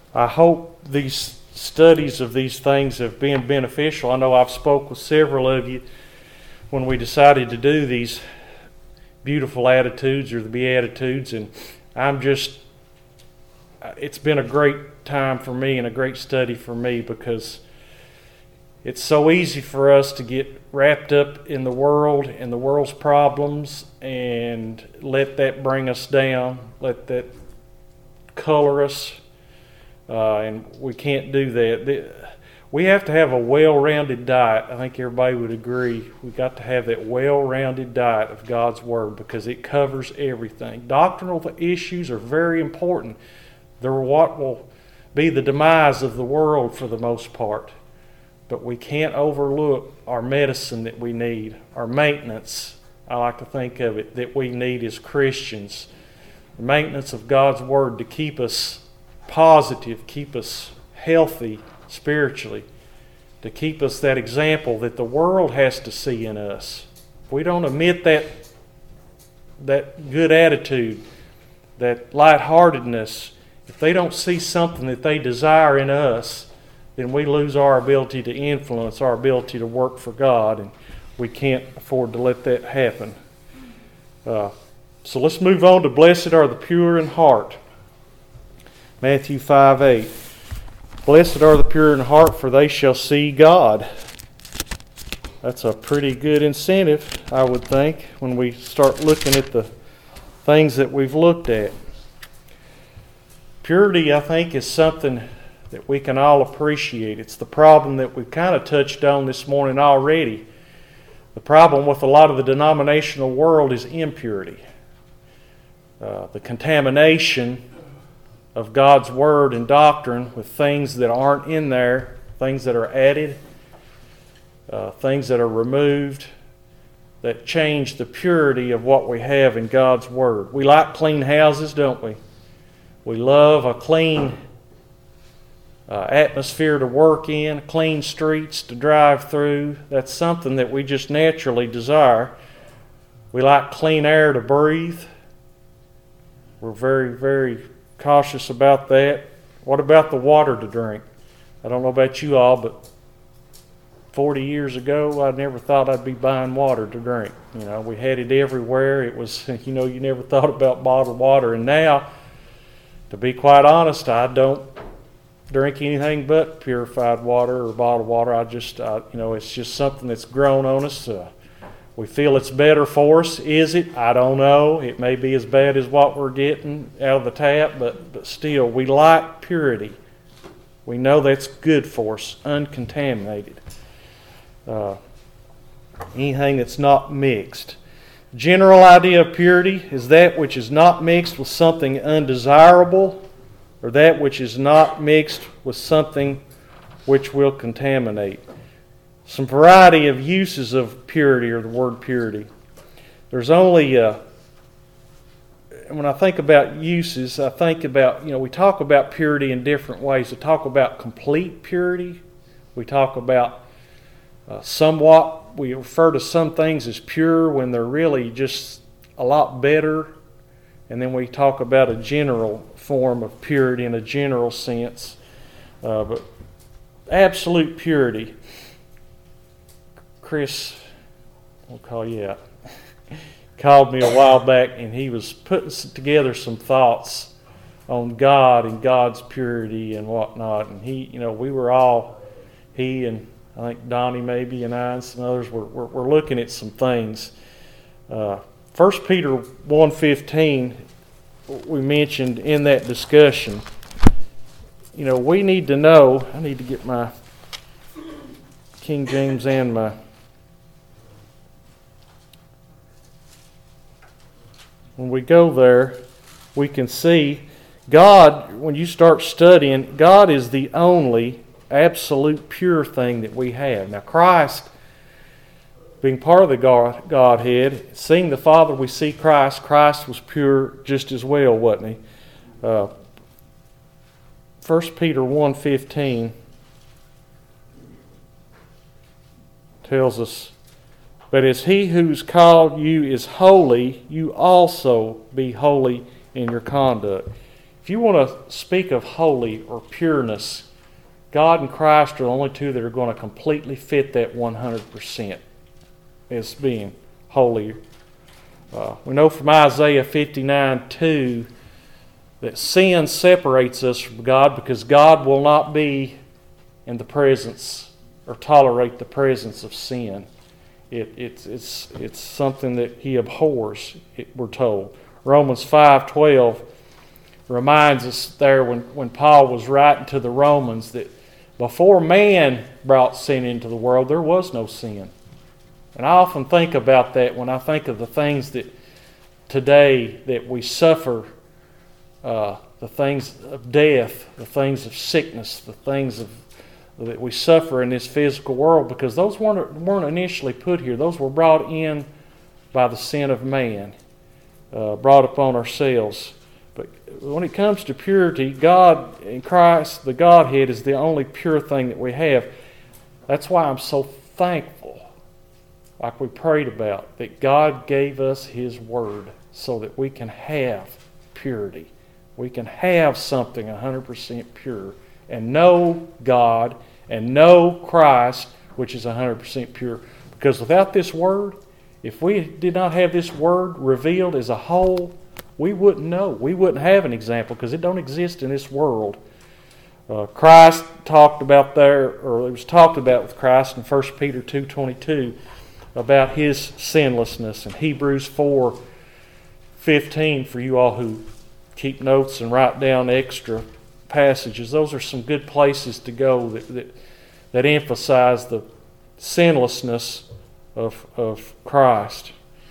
I hope these studies of these things have been beneficial. I know I've spoke with several of you when we decided to do these beautiful attitudes or the Beatitudes, and it's been a great time for me and a great study for me, because it's so easy for us to get wrapped up in the world and the world's problems and let that bring us down, let that color us, and we can't do that. We have to have a well-rounded diet. I think everybody would agree. We've got to have that well-rounded diet of God's Word, because it covers everything. Doctrinal issues are very important. They're what will be the demise of the world for the most part. But we can't overlook our medicine that we need, our maintenance, I like to think of it, that we need as Christians. The maintenance of God's Word to keep us positive, keep us healthy spiritually, to keep us that example that the world has to see in us. If we don't emit that good attitude, that lightheartedness, if they don't see something that they desire in us, then we lose our ability to influence, our ability to work for God, and we can't afford to let that happen. So let's move on to blessed are the pure in heart. Matthew 5:8. Blessed are the pure in heart, for they shall see God. That's a pretty good incentive, I would think, when we start looking at the things that we've looked at. Purity, I think, is something that we can all appreciate. It's the problem that we've kind of touched on this morning already. The problem with a lot of the denominational world is impurity. The contamination of God's Word and doctrine with things that aren't in there, things that are added, things that are removed, that change the purity of what we have in God's Word. We like clean houses, don't we? We love a clean atmosphere to work in, clean streets to drive through. That's something that we just naturally desire. We like clean air to breathe. We're very, very cautious about that. What about the water to drink? I don't know about you all, but 40 years ago, I never thought I'd be buying water to drink. We had it everywhere. It was, you never thought about bottled water. And now, to be quite honest, I don't drink anything but purified water or bottled water. It's just something that's grown on us. We feel it's better for us. Is it? I don't know. It may be as bad as what we're getting out of the tap, but still, we like purity. We know that's good for us, uncontaminated. Anything that's not mixed. General idea of purity is that which is not mixed with something undesirable, or that which is not mixed with something which will contaminate. Some variety of uses of purity, or the word purity. There's only, when I think about uses, I think about, we talk about purity in different ways. We talk about complete purity. We talk about we refer to some things as pure when they're really just a lot better. And then we talk about a general form of purity in a general sense. But absolute purity. Chris, we'll call you out, called me a while back, and he was putting together some thoughts on God and God's purity and whatnot. And he and I think Donnie maybe and I and some others were looking at some things. 1 Peter 1:15, we mentioned in that discussion. We need to know. I need to get my King James and my when we go there, we can see God, when you start studying, God is the only absolute pure thing that we have. Now Christ, being part of the Godhead, seeing the Father, we see Christ. Christ was pure just as well, wasn't he? 1 Peter 1:15 tells us, "But as he who's called you is holy, you also be holy in your conduct." If you want to speak of holy or pureness, God and Christ are the only two that are going to completely fit that 100% as being holy. We know from Isaiah 59:2 that sin separates us from God because God will not be in the presence or tolerate the presence of sin. It's something that He abhors, we're told. Romans 5:12 reminds us there when Paul was writing to the Romans that before man brought sin into the world, there was no sin. And I often think about that when I think of the things that today that we suffer, the things of death, the things of sickness, the things that we suffer in this physical world, because those weren't initially put here. Those were brought in by the sin of man, brought upon ourselves. But when it comes to purity, God in Christ, the Godhead, is the only pure thing that we have. That's why I'm so thankful, like we prayed about, that God gave us His Word so that we can have purity. We can have something 100% pure and know God and know Christ, which is 100% pure. Because without this Word, if we did not have this Word revealed as a whole, we wouldn't know. We wouldn't have an example because it don't exist in this world. Christ talked about there, or it was talked about with Christ in 1 Peter 2:22 about His sinlessness, and Hebrews 4:15 for you all who keep notes and write down extra passages. Those are some good places to go that emphasize the sinlessness of Christ.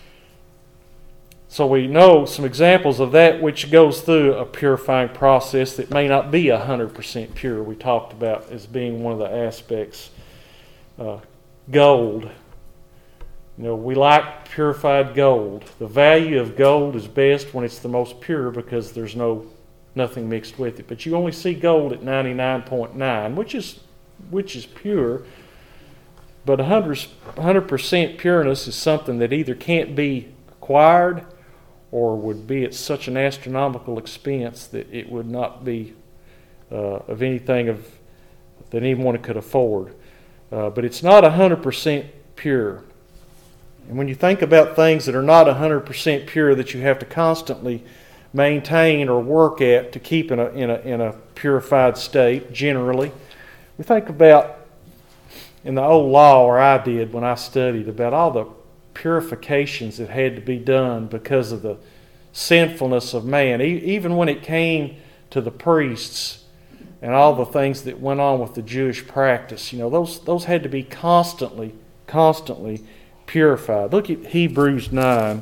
So we know some examples of that which goes through a purifying process that may not be 100% pure. We talked about as being one of the aspects. Gold. We like purified gold. The value of gold is best when it's the most pure because there's nothing mixed with it. But you only see gold at 99.9, which is pure. But 100% pureness is something that either can't be acquired or would be at such an astronomical expense that it would not be of anything that anyone could afford. But it's not 100% pure. And when you think about things that are not 100% pure that you have to constantly maintain or work at to keep in a purified state, generally, we think about in the old law, or I did when I studied, about all the purifications that had to be done because of the sinfulness of man. Even when it came to the priests and all the things that went on with the Jewish practice, those had to be constantly purified. Look at Hebrews 9.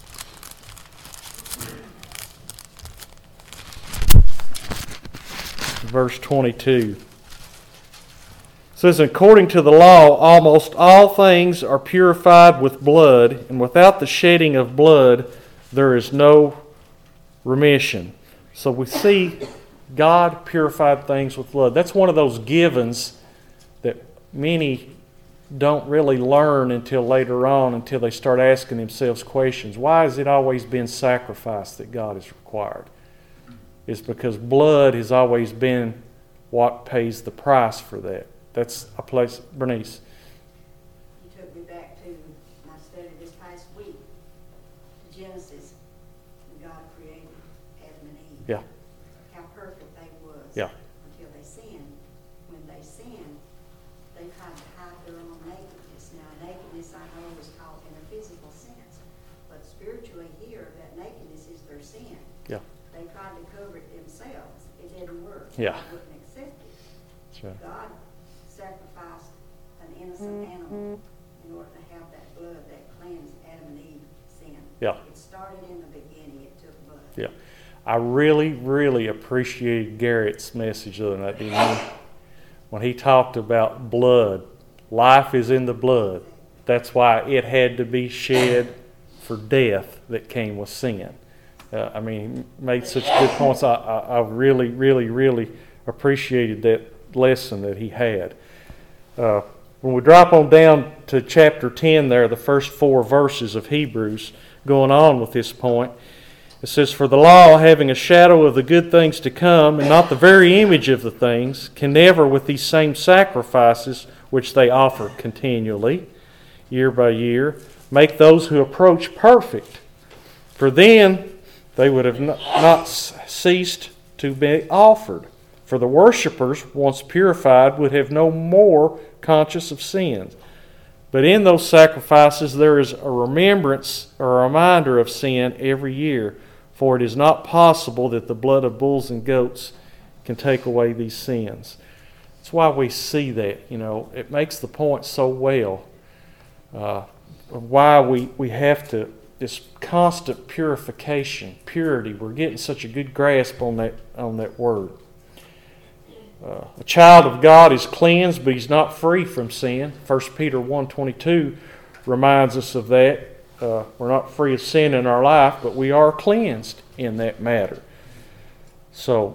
Verse 22. It says, according to the law, almost all things are purified with blood, and without the shedding of blood, there is no remission. So we see God purified things with blood. That's one of those givens that many don't really learn until later on, until they start asking themselves questions. Why has it always been sacrifice that God has required? It's because blood has always been what pays the price for that. That's a place, Bernice. You took me back to my study this past week, to Genesis, when God created Adam and Eve. Yeah. How perfect they was. Yeah. Until they sinned. When they sinned, they tried to hide their own nakedness. Now, nakedness I know was called in a physical sense, but spiritually here, that nakedness is their sin. Yeah. They tried to cover it themselves. It didn't work. Yeah. God wouldn't accept it. That's right. God sacrificed an innocent animal in order to have that blood that cleansed Adam and Eve's sin. Yeah. It started in the beginning. It took blood. Yeah. I really, really appreciated Garrett's message the other night, didn't you? When he talked about blood. Life is in the blood. That's why it had to be shed for death that came with sin. He made such good points. I really, really, really appreciated that lesson that he had. When we drop on down to chapter 10 there, the first 4 verses of Hebrews, going on with this point, It says, "For the law, having a shadow of the good things to come, and not the very image of the things, can never, with these same sacrifices which they offer continually, year by year, make those who approach perfect. For then they would have not ceased to be offered. For the worshippers, once purified, would have no more conscience of sins. But in those sacrifices there is a remembrance or a reminder of sin every year. For it is not possible that the blood of bulls and goats can take away these sins." That's why we see that. It makes the point so well of why we have to, this constant purification, purity. We're getting such a good grasp on that word. A child of God is cleansed, but he's not free from sin. 1 Peter 1:22 reminds us of that. We're not free of sin in our life, but we are cleansed in that matter. So,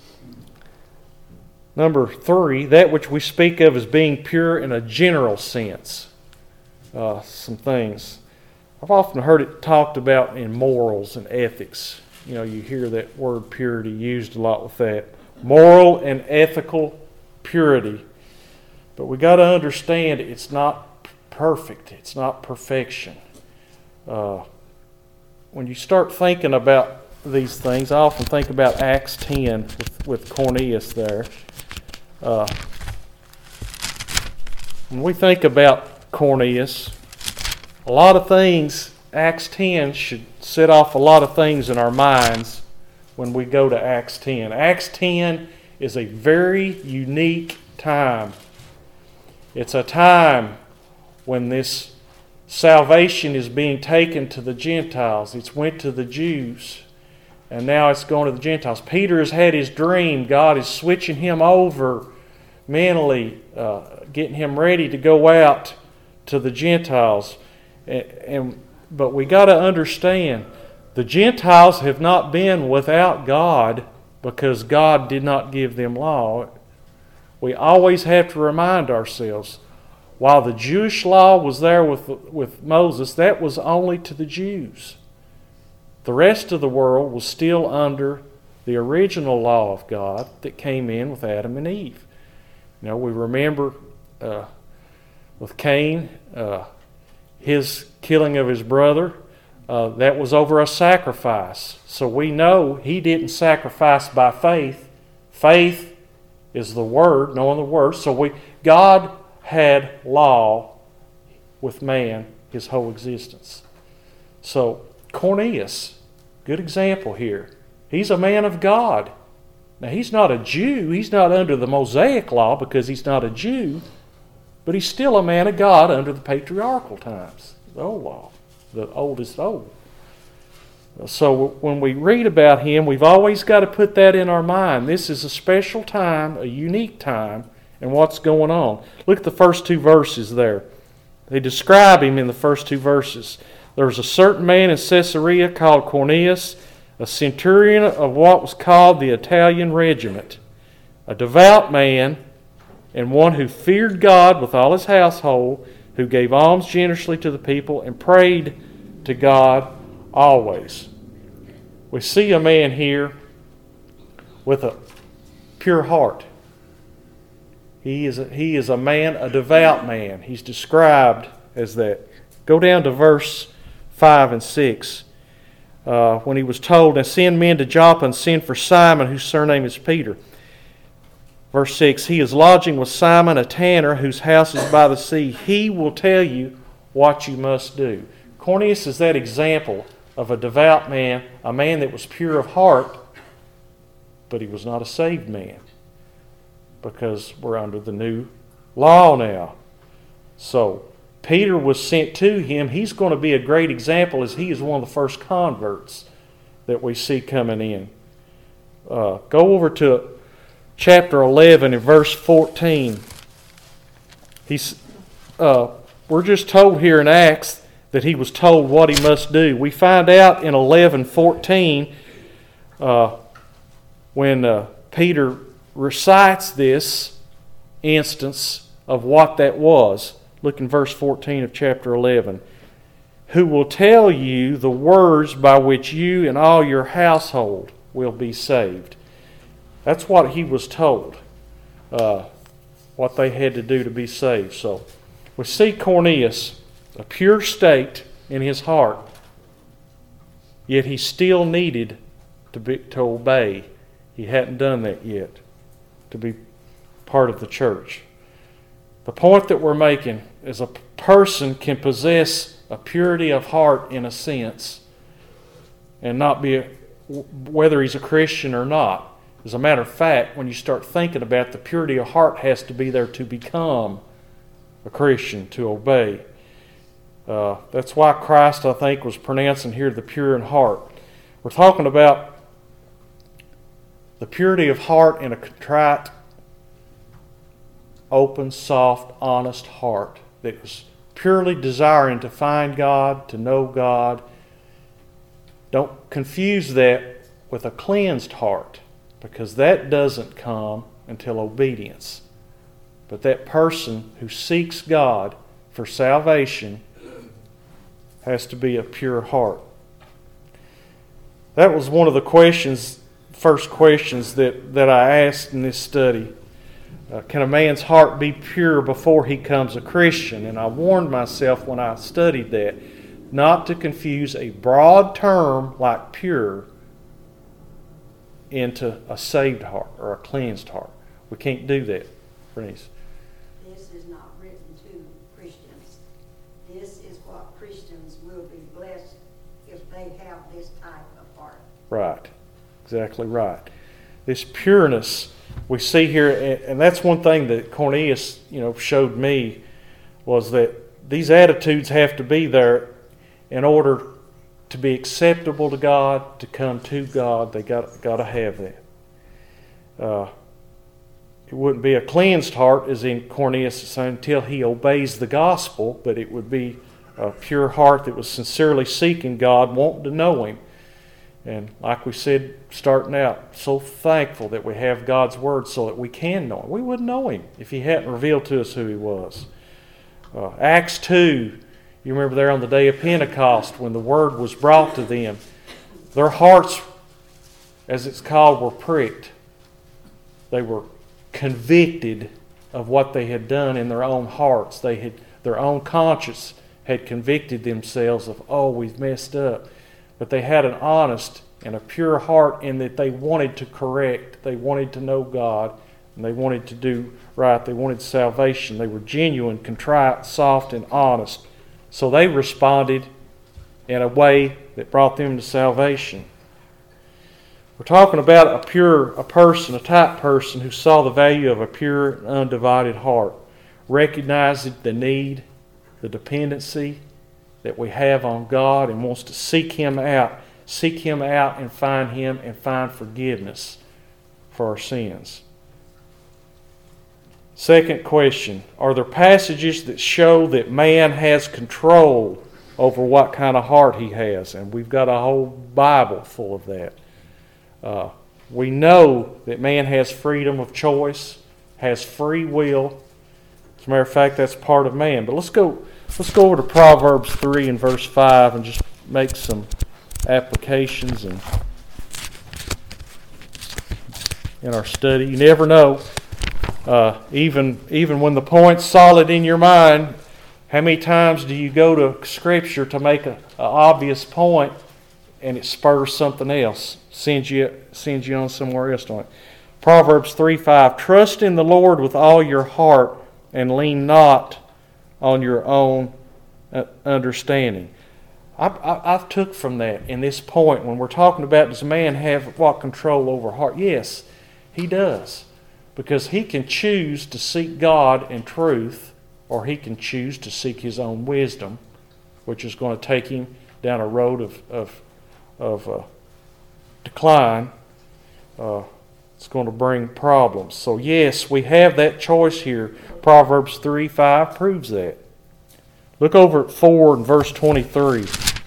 number 3, that which we speak of as being pure in a general sense. Some things. I've often heard it talked about in morals and ethics. You hear that word purity used a lot with that. Moral and ethical purity. But we got to understand it's not perfect. It's not perfection. When you start thinking about these things, I often think about Acts 10 with Cornelius there. When we think about Cornelius, a lot of things, Acts 10 should set off a lot of things in our minds when we go to Acts 10. Acts 10 is a very unique time. It's a time when this salvation is being taken to the Gentiles. It's went to the Jews, and now it's going to the Gentiles. Peter has had his dream. God is switching him over mentally, getting him ready to go out to the Gentiles. But we got to understand, the Gentiles have not been without God because God did not give them law. We always have to remind ourselves, while the Jewish law was there with Moses, that was only to the Jews. The rest of the world was still under the original law of God that came in with Adam and Eve. We remember with Cain, his killing of his brother, that was over a sacrifice. So we know he didn't sacrifice by faith. Faith is the Word, knowing the Word. So God had law with man his whole existence. So Cornelius, good example here. He's a man of God. Now he's not a Jew. He's not under the Mosaic law because he's not a Jew. But he's still a man of God under the patriarchal times, the old law, the oldest old. So when we read about him, we've always got to put that in our mind. This is a special time, a unique time, and what's going on. Look at the first 2 verses there. They describe him in the first 2 verses. There was a certain man in Caesarea called Cornelius, a centurion of what was called the Italian regiment, a devout man, and one who feared God with all his household, who gave alms generously to the people and prayed to God always. We see a man here with a pure heart. He is a man, a devout man. He's described as that. Go down to verse 5 and 6. When he was told, "And send men to Joppa and send for Simon, whose surname is Peter." Verse 6, "He is lodging with Simon, a tanner, whose house is by the sea. He will tell you what you must do." Cornelius is that example of a devout man, a man that was pure of heart, but he was not a saved man because we're under the new law now. So Peter was sent to him. He's going to be a great example as he is one of the first converts that we see coming in. Go over to chapter 11 and verse 14. We're just told here in Acts that he was told what he must do. We find out in 11:14 when Peter recites this instance of what that was. Look in verse 14 of chapter 11. who will tell you the words by which you and all your household will be saved. That's what he was told, what they had to do to be saved. So we see Cornelius, a pure state in his heart, yet he still needed to obey. He hadn't done that yet, to be part of the church. The point that we're making is a person can possess a purity of heart in a sense and not be, whether he's a Christian or not. As a matter of fact, when you start thinking about it, the purity of heart has to be there to become a Christian, to obey. That's why Christ, I think, was pronouncing here the pure in heart. We're talking about the purity of heart in a contrite, open, soft, honest heart that was purely desiring to find God, to know God. Don't confuse that with a cleansed heart, because that doesn't come until obedience. But that person who seeks God for salvation has to be a pure heart. That was one of the first questions that I asked in this study. Can a man's heart be pure before he becomes a Christian? And I warned myself when I studied that not to confuse a broad term like pure into a saved heart or a cleansed heart. We can't do that, Bernice. This is not written to Christians. This is what Christians will be blessed if they have this type of heart. Right. Exactly right. This pureness we see here, and that's one thing that Cornelius, showed me, was that these attitudes have to be there in order to be acceptable to God, to come to God. They got to have that. It wouldn't be a cleansed heart, as in Cornelius is saying, until he obeys the gospel, but it would be a pure heart that was sincerely seeking God, wanting to know Him. And like we said, starting out, so thankful that we have God's Word so that we can know Him. We wouldn't know Him if He hadn't revealed to us who He was. Acts 2, you remember there on the day of Pentecost when the Word was brought to them, their hearts, as it's called, were pricked. They were convicted of what they had done in their own hearts. Their own conscience had convicted themselves of, we've messed up. But they had an honest and a pure heart in that they wanted to correct. They wanted to know God, and they wanted to do right. They wanted salvation. They were genuine, contrite, soft, and honest. So they responded in a way that brought them to salvation. We're talking about a type person who saw the value of a pure and undivided heart, recognizing the need, the dependency that we have on God, and wants to seek Him out and find Him and find forgiveness for our sins. Second question, are there passages that show that man has control over what kind of heart he has? And we've got a whole Bible full of that. We know that man has freedom of choice, has free will. As a matter of fact, that's part of man. But let's go over to Proverbs 3 and verse 5 and just make some applications in our study. You never know. Even when the point's solid in your mind, how many times do you go to Scripture to make an obvious point and it spurs something else, sends you on somewhere else on it? Proverbs 3:5, trust in the Lord with all your heart and lean not on your own understanding. I've took from that in this point when we're talking about does man have what control over heart? Yes, he does. Because he can choose to seek God in truth, or he can choose to seek his own wisdom, which is going to take him down a road of decline. It's going to bring problems. So yes, we have that choice here. Proverbs 3:5 proves that. Look over at 4 and verse 23.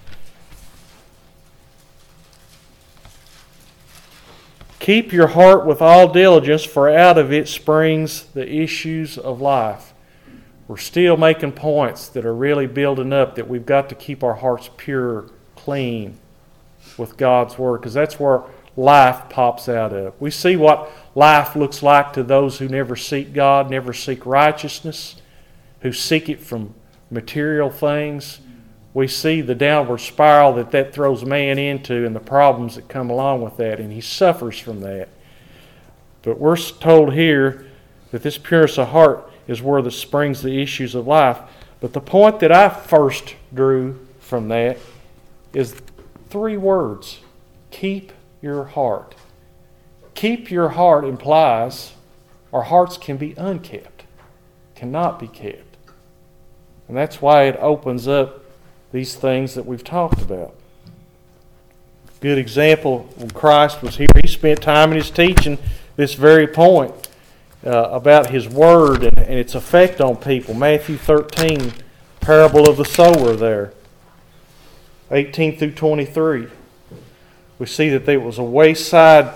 Keep your heart with all diligence, for out of it springs the issues of life. we're still making points that are really building up that we've got to keep our hearts pure, clean with God's Word, because that's where life pops out of. We see what life looks like to those who never seek God, never seek righteousness, who seek it from material things. We see the downward spiral that throws man into and the problems that come along with that, and he suffers from that. But we're told here that this pureness of heart is where the springs the issues of life. But the point that I first drew from that is 3 words: keep your heart. Keep your heart implies our hearts can be unkept, cannot be kept. And that's why it opens up these things that we've talked about. Good example, when Christ was here, he spent time in his teaching this very point about his word and its effect on people. Matthew 13, parable of the sower there, 18 through 23. We see that there was a wayside,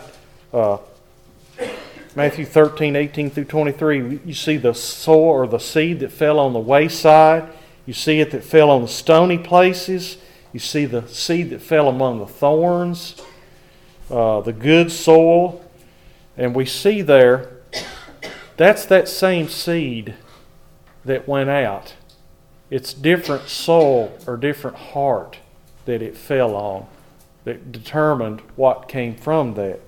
Matthew 13, 18 through 23. You see the soil or the seed that fell on the wayside. You see it that fell on the stony places. You see the seed that fell among the thorns, the good soil. And we see there, that's that same seed that went out. It's different soil or different heart that it fell on that determined what came from that.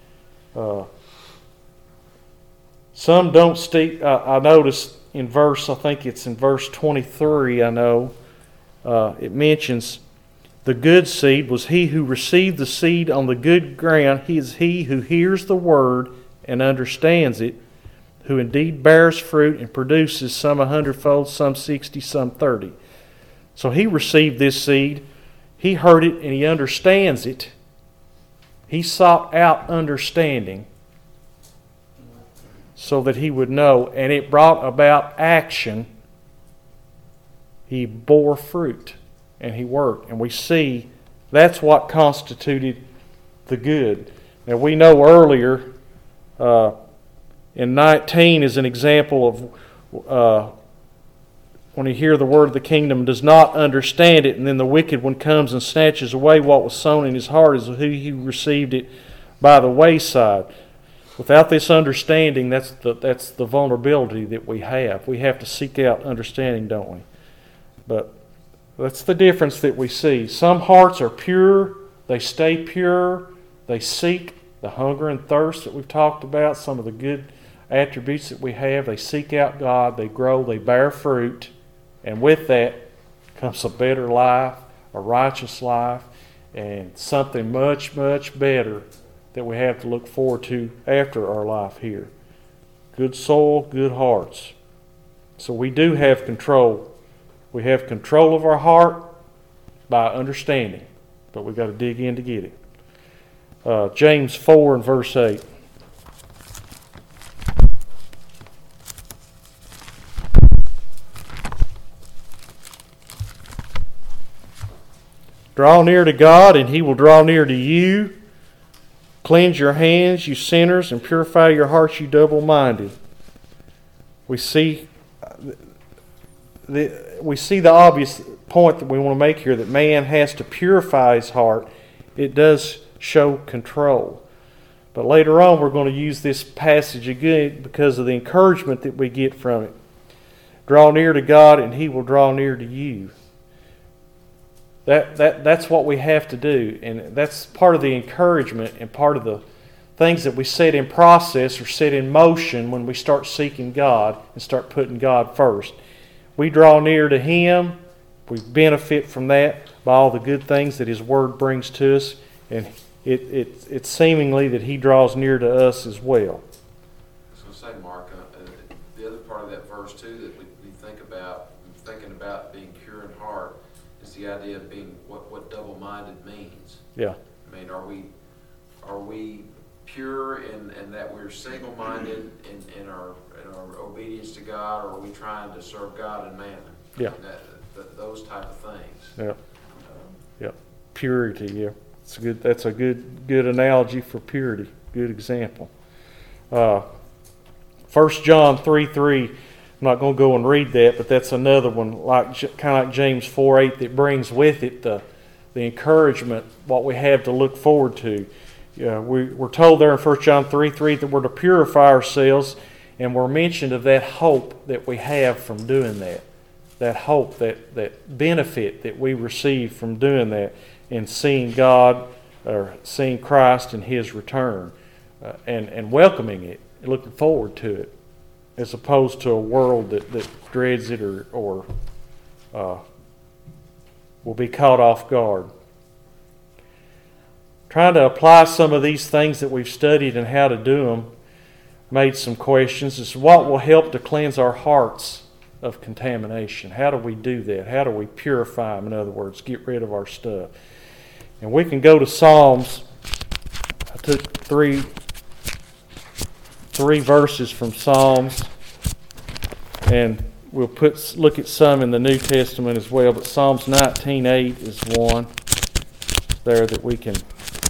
Some don't steep. I noticed in verse, I think it's in verse 23, I know, it mentions the good seed was he who received the seed on the good ground. He is he who hears the word and understands it, who indeed bears fruit and produces some 100-fold, some 60, some 30. So he received this seed. He heard it and he understands it. He sought out understanding so that he would know, and it brought about action. He bore fruit and he worked. And we see that's what constituted the good. Now we know earlier in 19 is an example of when you hear the word of the kingdom, does not understand it, and then the wicked one comes and snatches away what was sown in his heart, is he received it by the wayside. Without this understanding, that's the vulnerability that we have. We have to seek out understanding, don't we? But that's the difference that we see. Some hearts are pure, they stay pure, they seek the hunger and thirst that we've talked about, some of the good attributes that we have. They seek out God, they grow, they bear fruit, and with that comes a better life, a righteous life, and something much, much better that we have to look forward to after our life here. Good soul, good hearts. So we do have control. We have control of our heart by understanding, but we've got to dig in to get it. James 4 and verse 8. Draw near to God, and He will draw near to you. Cleanse your hands, you sinners, and purify your hearts, you double-minded. We see the obvious point that we want to make here, that man has to purify his heart. It does show control. But later on we're going to use this passage again because of the encouragement that we get from it. Draw near to God, and He will draw near to you. That's what we have to do, and that's part of the encouragement and part of the things that we set in process or set in motion when we start seeking God and start putting God first. We draw near to Him, we benefit from that by all the good things that His Word brings to us, and it's seemingly that He draws near to us as well. I was going to say, Mark, the other part of that verse too that we think about, thinking about being pure in heart, is the idea of being what double-minded means. Yeah. I mean, are we pure in that we're single-minded in our obedience to God, or are we trying to serve God and mammon? Yeah. Those type of things. Yeah. Yeah. Purity. Yeah. That's a good analogy for purity. Good example. 1 John 3:3. I'm not going to go and read that, but that's another one, kind of like James 4:8, that brings with it the encouragement, what we have to look forward to. We're told there in 1 John 3:3 that we're to purify ourselves, and we're mentioned of that hope that we have from doing that. That hope, that benefit that we receive from doing that and seeing God or seeing Christ in His return and welcoming it, and looking forward to it, as opposed to a world that dreads it or will be caught off guard. Trying to apply some of these things that we've studied and how to do them, made some questions. Is what will help to cleanse our hearts of contamination? How do we do that? How do we purify them? In other words, get rid of our stuff. And we can go to Psalms. I took three verses from Psalms, and we'll look at some in the New Testament as well. But Psalms 19:8 is one there that we can.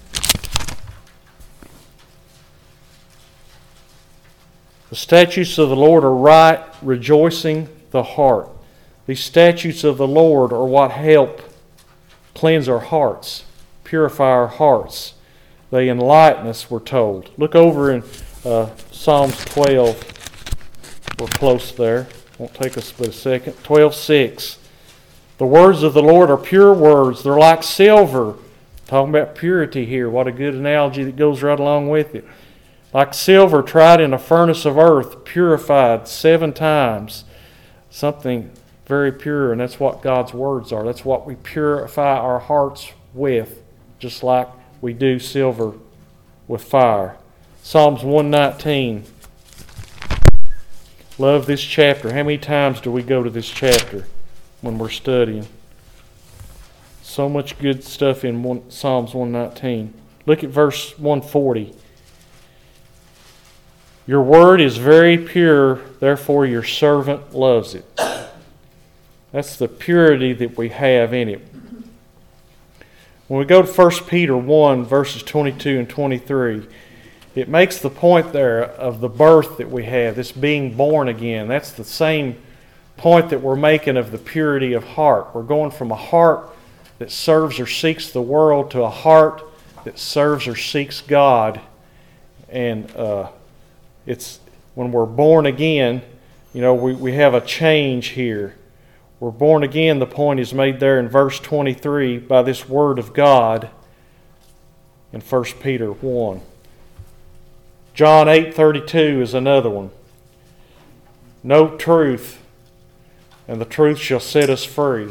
The statutes of the Lord are right, rejoicing the heart. These statutes of the Lord are what help cleanse our hearts, purify our hearts. They enlighten us, we're told. Look over in Psalms 12. We're close there. Won't take us but a second. 12:6. The words of the Lord are pure words. They're like silver. Talking about purity here. What a good analogy that goes right along with it. Like silver tried in a furnace of earth, purified 7 times. Something very pure, and that's what God's words are. That's what we purify our hearts with, just like we do silver with fire. Psalms 119. Love this chapter. How many times do we go to this chapter when we're studying? So much good stuff in Psalms 119. Look at verse 140. Your word is very pure, therefore your servant loves it. That's the purity that we have in it. When we go to 1 Peter 1, verses 22 and 23, it makes the point there of the birth that we have, this being born again. That's the same point that we're making of the purity of heart. We're going from a heart that serves or seeks the world to a heart that serves or seeks God. And it's when we're born again, we have a change here. We're born again, the point is made there in verse 23, by this word of God in 1 Peter 1. John 8:32 is another one. Know truth, and the truth shall set us free.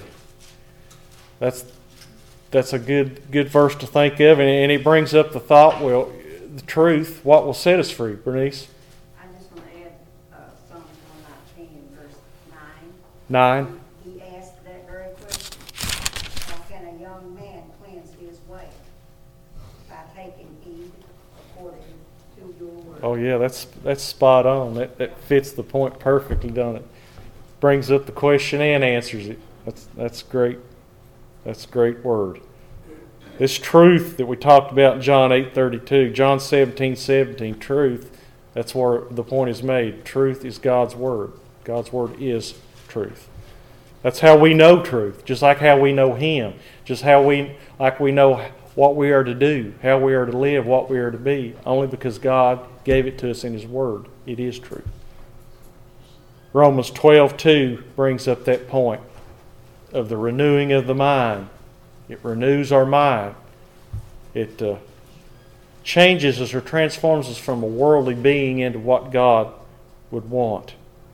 That's a good verse to think of, and it brings up the thought, well, the truth, what will set us free, Bernice? I just want to add Psalms 119, verse 9. He asked that very question. How can a young man cleanse his way? By taking heed according to your word. Oh yeah, that's spot on. That fits the point perfectly, doesn't it? Brings up the question and answers it. That's great. That's a great word. This truth that we talked about in John 8:32, John 17:17, truth, that's where the point is made. Truth is God's word. God's word is truth. That's how we know truth, just like how we know Him, just how we know what we are to do, how we are to live, what we are to be, only because God gave it to us in His word. It is truth. Romans 12:2 brings up that point of the renewing of the mind. It renews our mind. It changes us or transforms us from a worldly being into what God would want.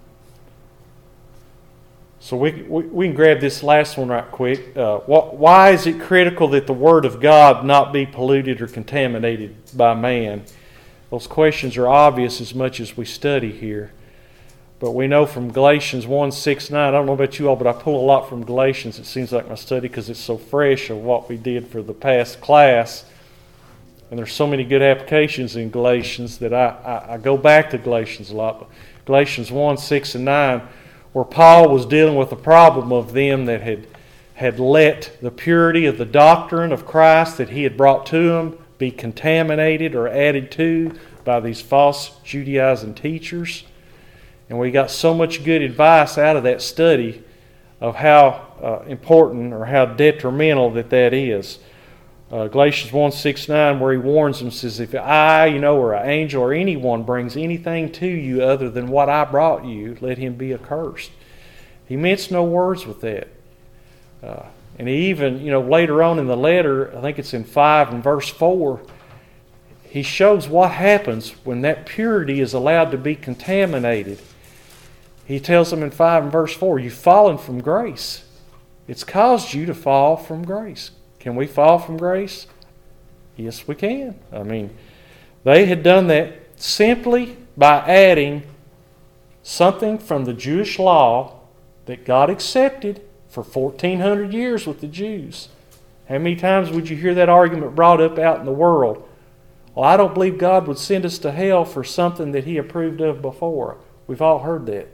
So we can grab this last one right quick. Why is it critical that the Word of God not be polluted or contaminated by man? Those questions are obvious as much as we study here. But we know from Galatians 1:6-9, I don't know about you all, but I pull a lot from Galatians. It seems like my study because it's so fresh of what we did for the past class. And there's so many good applications in Galatians that I go back to Galatians a lot. But Galatians 1:6-9, where Paul was dealing with the problem of them that had let the purity of the doctrine of Christ that he had brought to them be contaminated or added to by these false Judaizing teachers. And we got so much good advice out of that study of how important or how detrimental that is. Galatians 1:6-9, where he warns them, says, if I, or an angel or anyone brings anything to you other than what I brought you, let him be accursed. He minced no words with that. And he even, later on in the letter, I think it's in 5 and verse 4, he shows what happens when that purity is allowed to be contaminated. He tells them in 5 and verse 4, you've fallen from grace. It's caused you to fall from grace. Can we fall from grace? Yes, we can. I mean, they had done that simply by adding something from the Jewish law that God accepted for 1,400 years with the Jews. How many times would you hear that argument brought up out in the world? Well, I don't believe God would send us to hell for something that He approved of before. We've all heard that.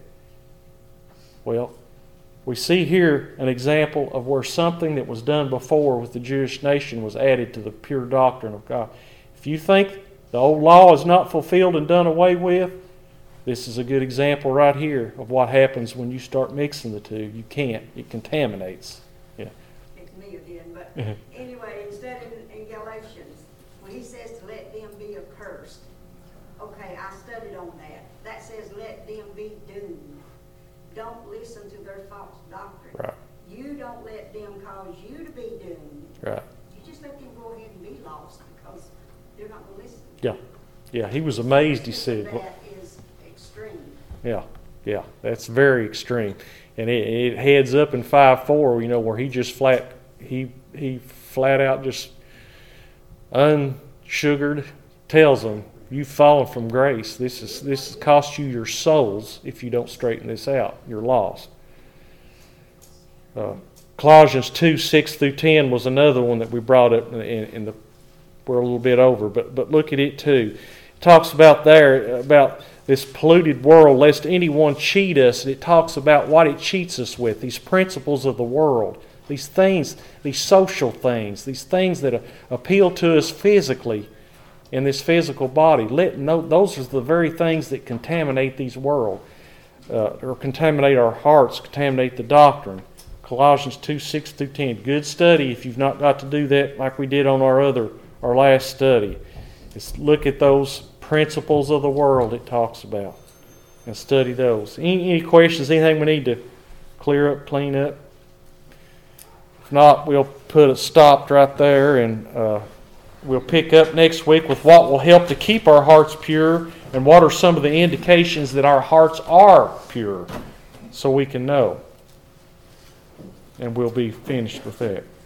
Well, we see here an example of where something that was done before with the Jewish nation was added to the pure doctrine of God. If you think the old law is not fulfilled and done away with, this is a good example right here of what happens when you start mixing the two. You can't. It contaminates. Yeah. It's me again, but anyway, instead in Galatians, when he says to let them be accursed, okay, I studied on that. That says let them be doomed. Don't listen to their false doctrine. Right. You don't let them cause you to be doomed. Right. You just let them go ahead and be lost because they're not going to listen. Yeah. Yeah, he was amazed, he said. That is extreme. Yeah, that's very extreme. And it heads up in 5:4, where he just flat out just unsugared tells them, you've fallen from grace. This has cost you your souls if you don't straighten this out. You're lost. Colossians 2:6-10 was another one that we brought up we're a little bit over, but look at it too. It talks about this polluted world, lest anyone cheat us, and it talks about what it cheats us with, these principles of the world, these things, these social things, these things that appeal to us physically in this physical body. Those are the very things that contaminate these world, or contaminate our hearts, contaminate the doctrine. Colossians 2:6-10. Good study if you've not got to do that like we did on our last study. Just look at those principles of the world it talks about and study those. Any questions, anything we need to clear up, clean up? If not, we'll put it stopped right there, and we'll pick up next week with what will help to keep our hearts pure and what are some of the indications that our hearts are pure so we can know. And we'll be finished with that.